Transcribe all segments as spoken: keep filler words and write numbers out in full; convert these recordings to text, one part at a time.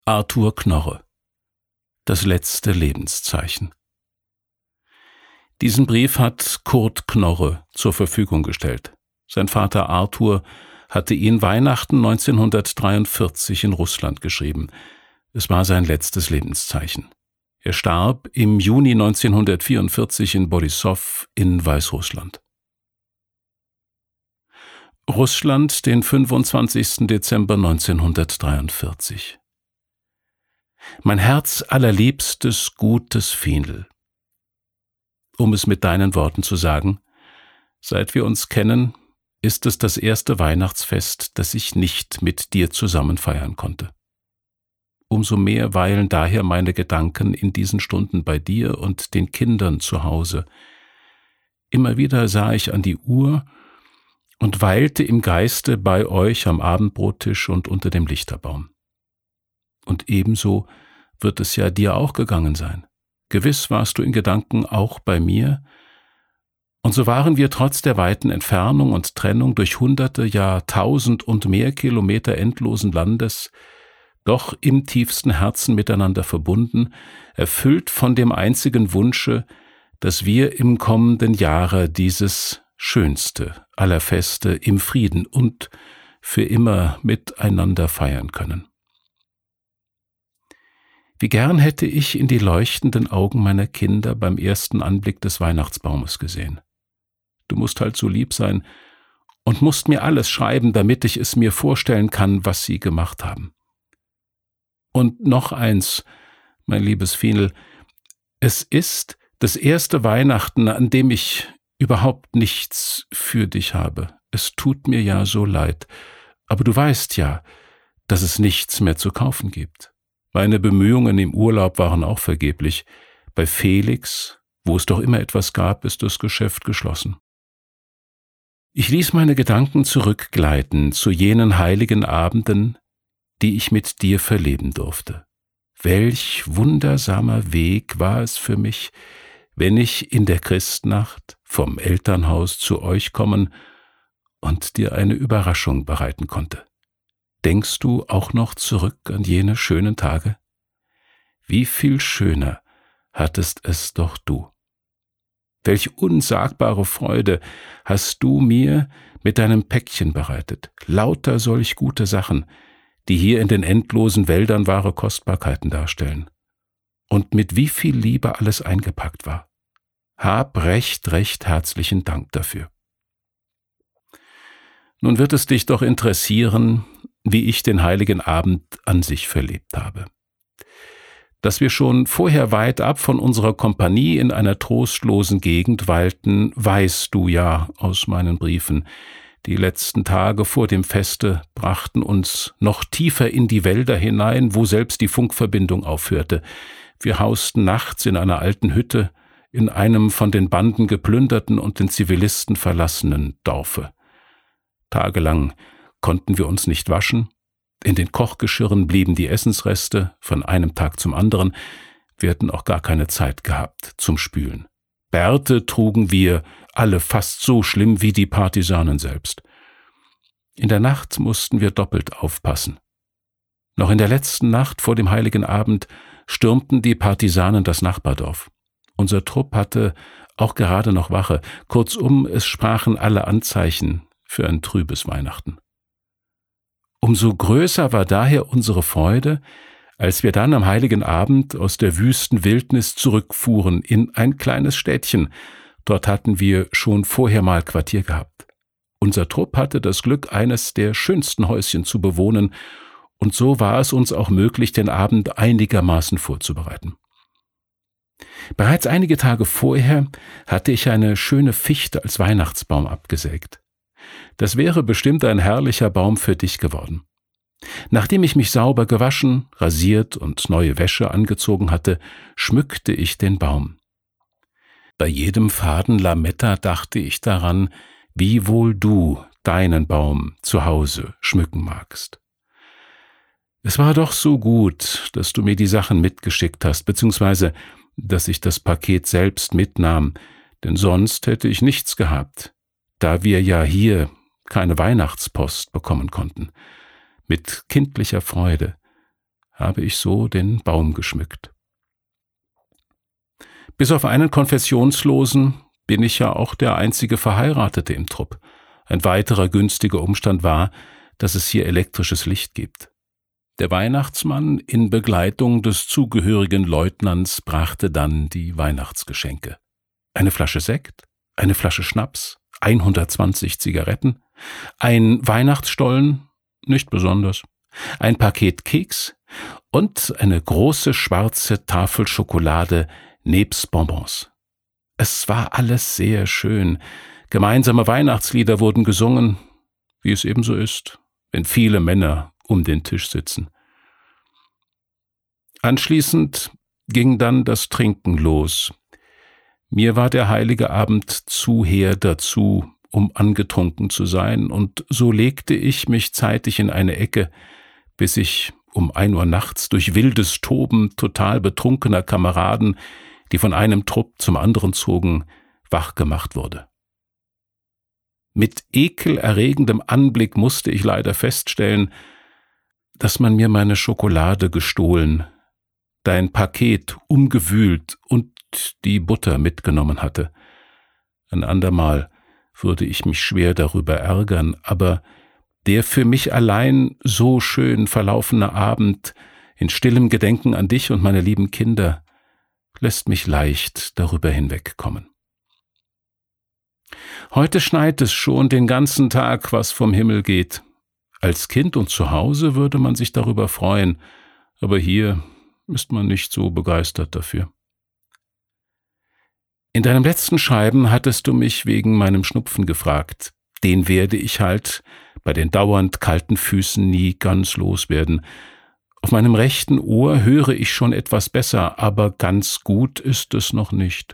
Arthur Knorre. Das letzte Lebenszeichen. Diesen Brief hat Kurt Knorre zur Verfügung gestellt. Sein Vater Arthur hatte ihn Weihnachten neunzehnhundertdreiundvierzig in Russland geschrieben. Es war sein letztes Lebenszeichen. Er starb im Juni neunzehnhundertvierundvierzig in Borissow in Weißrussland. Russland, den fünfundzwanzigsten Dezember neunzehnhundertdreiundvierzig. Mein Herz allerliebstes, gutes Fiendl. Um es mit deinen Worten zu sagen, seit wir uns kennen, ist es das erste Weihnachtsfest, das ich nicht mit dir zusammen feiern konnte. Umso mehr weilen daher meine Gedanken in diesen Stunden bei dir und den Kindern zu Hause. Immer wieder sah ich an die Uhr und weilte im Geiste bei euch am Abendbrottisch und unter dem Lichterbaum. Und ebenso wird es ja dir auch gegangen sein. Gewiss warst du in Gedanken auch bei mir, und so waren wir trotz der weiten Entfernung und Trennung durch hunderte, ja tausend und mehr Kilometer endlosen Landes doch im tiefsten Herzen miteinander verbunden, erfüllt von dem einzigen Wunsche, dass wir im kommenden Jahre dieses schönste aller Feste im Frieden und für immer miteinander feiern können. Wie gern hätte ich in die leuchtenden Augen meiner Kinder beim ersten Anblick des Weihnachtsbaumes gesehen. Du musst halt so lieb sein und musst mir alles schreiben, damit ich es mir vorstellen kann, was sie gemacht haben. Und noch eins, mein liebes Fiendl, es ist das erste Weihnachten, an dem ich überhaupt nichts für dich habe. Es tut mir ja so leid, aber du weißt ja, dass es nichts mehr zu kaufen gibt. Meine Bemühungen im Urlaub waren auch vergeblich. Bei Felix, wo es doch immer etwas gab, ist das Geschäft geschlossen. Ich ließ meine Gedanken zurückgleiten zu jenen heiligen Abenden, die ich mit dir verleben durfte. Welch wundersamer Weg war es für mich, wenn ich in der Christnacht vom Elternhaus zu euch kommen und dir eine Überraschung bereiten konnte. Denkst du auch noch zurück an jene schönen Tage? Wie viel schöner hattest es doch du. Welch unsagbare Freude hast du mir mit deinem Päckchen bereitet, lauter solch gute Sachen, die hier in den endlosen Wäldern wahre Kostbarkeiten darstellen. Und mit wie viel Liebe alles eingepackt war. Hab recht, recht herzlichen Dank dafür. Nun wird es dich doch interessieren, wie ich den heiligen Abend an sich verlebt habe. Dass wir schon vorher weit ab von unserer Kompanie in einer trostlosen Gegend weilten, weißt du ja aus meinen Briefen. Die letzten Tage vor dem Feste brachten uns noch tiefer in die Wälder hinein, wo selbst die Funkverbindung aufhörte. Wir hausten nachts in einer alten Hütte, in einem von den Banden geplünderten und den Zivilisten verlassenen Dorfe. Tagelang konnten wir uns nicht waschen, in den Kochgeschirren blieben die Essensreste von einem Tag zum anderen, wir hatten auch gar keine Zeit gehabt zum Spülen. Bärte trugen wir alle fast so schlimm wie die Partisanen selbst. In der Nacht mussten wir doppelt aufpassen. Noch in der letzten Nacht vor dem heiligen Abend stürmten die Partisanen das Nachbardorf. Unser Trupp hatte auch gerade noch Wache, kurzum, es sprachen alle Anzeichen für ein trübes Weihnachten. Umso größer war daher unsere Freude, als wir dann am heiligen Abend aus der wüsten Wildnis zurückfuhren in ein kleines Städtchen. Dort hatten wir schon vorher mal Quartier gehabt. Unser Trupp hatte das Glück, eines der schönsten Häuschen zu bewohnen, und so war es uns auch möglich, den Abend einigermaßen vorzubereiten. Bereits einige Tage vorher hatte ich eine schöne Fichte als Weihnachtsbaum abgesägt. Das wäre bestimmt ein herrlicher Baum für dich geworden. Nachdem ich mich sauber gewaschen, rasiert und neue Wäsche angezogen hatte, schmückte ich den Baum. Bei jedem Faden Lametta dachte ich daran, wie wohl du deinen Baum zu Hause schmücken magst. Es war doch so gut, dass du mir die Sachen mitgeschickt hast, beziehungsweise dass ich das Paket selbst mitnahm, denn sonst hätte ich nichts gehabt, da wir ja hier keine Weihnachtspost bekommen konnten. Mit kindlicher Freude habe ich so den Baum geschmückt. Bis auf einen Konfessionslosen bin ich ja auch der einzige Verheiratete im Trupp. Ein weiterer günstiger Umstand war, dass es hier elektrisches Licht gibt. Der Weihnachtsmann in Begleitung des zugehörigen Leutnants brachte dann die Weihnachtsgeschenke. Eine Flasche Sekt, eine Flasche Schnaps, hundertzwanzig Zigaretten, ein Weihnachtsstollen, nicht besonders, ein Paket Keks und eine große schwarze Tafel Schokolade nebst Bonbons. Es war alles sehr schön. Gemeinsame Weihnachtslieder wurden gesungen, wie es ebenso ist, wenn viele Männer um den Tisch sitzen. Anschließend ging dann das Trinken los. Mir war der heilige Abend zu hehr dazu, um angetrunken zu sein, und so legte ich mich zeitig in eine Ecke, bis ich um ein Uhr nachts durch wildes Toben total betrunkener Kameraden, die von einem Trupp zum anderen zogen, wachgemacht wurde. Mit ekelerregendem Anblick musste ich leider feststellen, dass man mir meine Schokolade gestohlen, dein Paket umgewühlt und die Butter mitgenommen hatte. Ein andermal würde ich mich schwer darüber ärgern, aber der für mich allein so schön verlaufene Abend in stillem Gedenken an dich und meine lieben Kinder lässt mich leicht darüber hinwegkommen. Heute schneit es schon den ganzen Tag, was vom Himmel geht. Als Kind und zu Hause würde man sich darüber freuen, aber hier ist man nicht so begeistert dafür. In deinem letzten Schreiben hattest du mich wegen meinem Schnupfen gefragt. Den werde ich halt bei den dauernd kalten Füßen nie ganz loswerden. Auf meinem rechten Ohr höre ich schon etwas besser, aber ganz gut ist es noch nicht.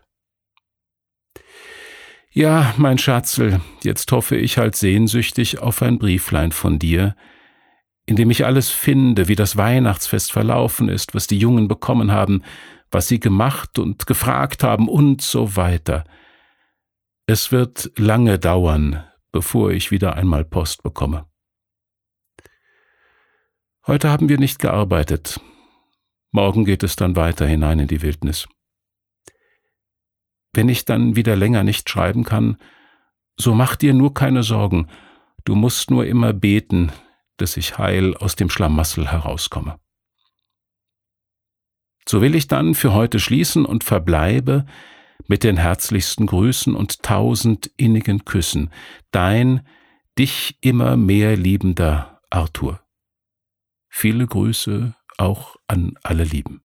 Ja, mein Schatzel, jetzt hoffe ich halt sehnsüchtig auf ein Brieflein von dir, in dem ich alles finde, wie das Weihnachtsfest verlaufen ist, was die Jungen bekommen haben, was sie gemacht und gefragt haben und so weiter. Es wird lange dauern, bevor ich wieder einmal Post bekomme. Heute haben wir nicht gearbeitet. Morgen geht es dann weiter hinein in die Wildnis. Wenn ich dann wieder länger nicht schreiben kann, so mach dir nur keine Sorgen. Du musst nur immer beten, dass ich heil aus dem Schlamassel herauskomme. So will ich dann für heute schließen und verbleibe mit den herzlichsten Grüßen und tausend innigen Küssen. Dein, dich immer mehr liebender Arthur. Viele Grüße auch an alle Lieben.